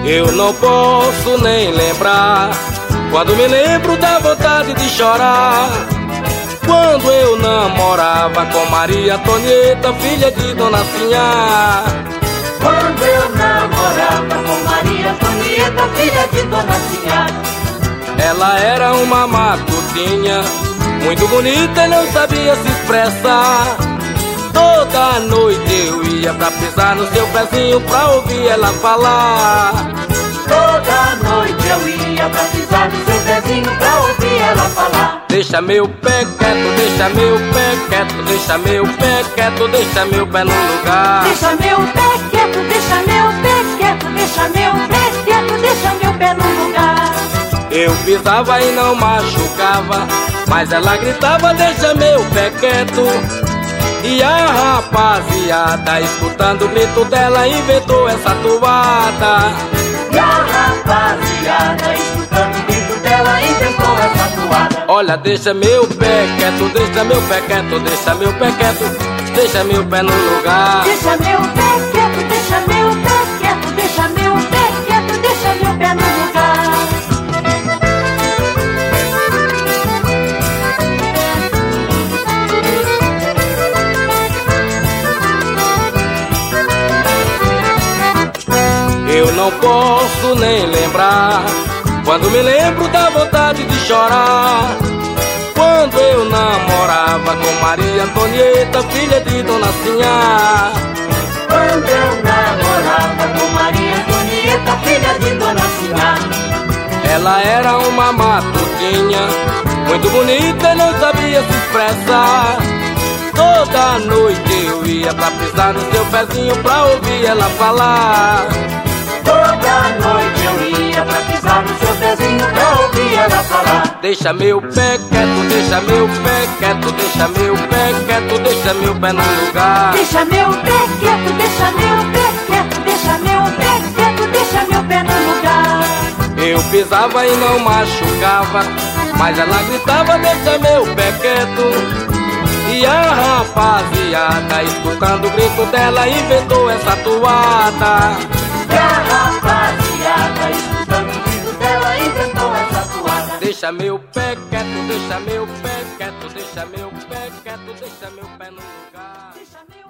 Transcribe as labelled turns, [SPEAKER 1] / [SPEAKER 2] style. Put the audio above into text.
[SPEAKER 1] Eu não posso nem lembrar, quando me lembro da vontade de chorar, quando eu namorava com Maria Antonieta, filha de Dona Sinhá.
[SPEAKER 2] Quando eu namorava com Maria Antonieta, filha de Dona Sinhá.
[SPEAKER 1] Ela era uma matutinha, muito bonita e não sabia se expressar. Toda noite eu ia pra pisar no seu pezinho pra ouvir ela falar.
[SPEAKER 2] Toda noite eu ia pra pisar no seu pezinho pra ouvir ela falar.
[SPEAKER 1] Deixa meu pé quieto, deixa meu pé quieto, deixa meu pé quieto, deixa meu pé no lugar.
[SPEAKER 2] Deixa meu pé quieto, deixa meu pé quieto, deixa meu pé quieto, deixa meu pé no lugar.
[SPEAKER 1] Eu pisava e não machucava, mas ela gritava, deixa meu pé quieto. E a rapaziada, escutando o grito dela, inventou essa toada.
[SPEAKER 2] E a rapaziada, escutando o grito dela, inventou essa toada.
[SPEAKER 1] Olha, deixa meu pé quieto, deixa meu pé quieto, deixa meu pé quieto, deixa meu pé no lugar.
[SPEAKER 2] Deixa meu pé quieto, deixa meu pé quieto, deixa meu pé quieto, deixa meu pé no lugar.
[SPEAKER 1] Eu não posso nem lembrar, quando me lembro da vontade de chorar, quando eu namorava com Maria Antonieta, filha de Dona Sinhá.
[SPEAKER 2] Quando eu namorava com Maria Antonieta, filha de Dona Sinhá.
[SPEAKER 1] Ela era uma matutinha, muito bonita e não sabia se expressar. Toda noite eu ia pra pisar no seu pezinho pra ouvir ela falar.
[SPEAKER 2] Toda noite eu ia pra pisar no seu pezinho pra ouvir ela falar.
[SPEAKER 1] Deixa meu pé quieto, deixa meu pé quieto, deixa meu pé quieto, deixa meu pé no lugar.
[SPEAKER 2] Deixa meu pé quieto, deixa meu pé quieto, deixa meu pé quieto, deixa meu pé no lugar.
[SPEAKER 1] Eu pisava e não machucava, mas ela gritava, deixa meu pé quieto. E a rapaziada, escutando o grito dela, inventou essa toada.
[SPEAKER 2] E a rapaziada, escutando o grito dela, inventou essa toada.
[SPEAKER 1] Deixa meu pé quieto, deixa meu pé quieto, deixa meu pé quieto, deixa meu pé no lugar.